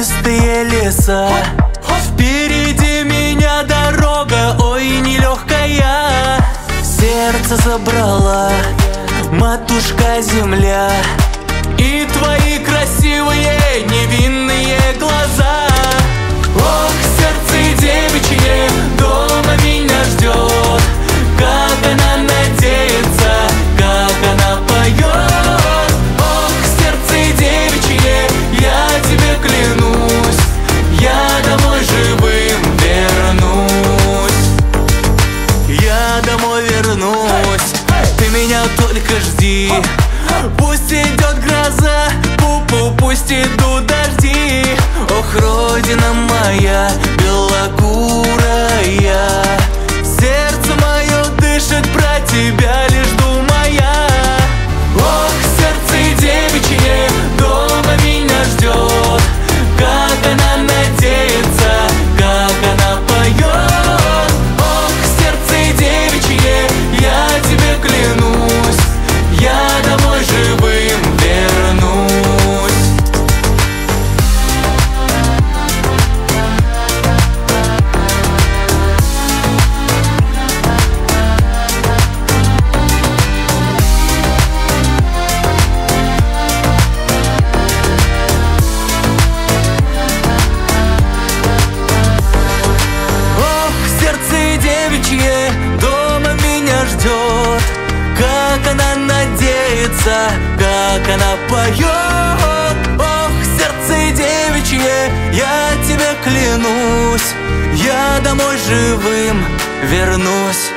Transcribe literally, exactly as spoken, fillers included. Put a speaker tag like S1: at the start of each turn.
S1: тенистые леса. Впереди меня дорога, ой, нелегкая. Сердце забрала матушка земля и твои красивые невинные глаза. Ох, сердце девичье дома меня ждет, как она надеется, как она поет. Ох, сердце девичье, я тебе клянусь, я домой живым вернусь. Я домой вернусь, ты меня только жди. Пусть идет гроза, пу-пу, пусть идут дожди. Ох, родина моя белокурая, сердце мое дышит про тебя, лишь думая. Ох, сердце девичье дома меня ждет, как она надеется, как она поет. Ох, сердце девичье, я тебе клянусь, я домой живым вернусь. Ох, сердце девичье дома меня ждет, как она надеется, как она поет. Ох, сердце девичье, я тебе клянусь, я домой живым вернусь.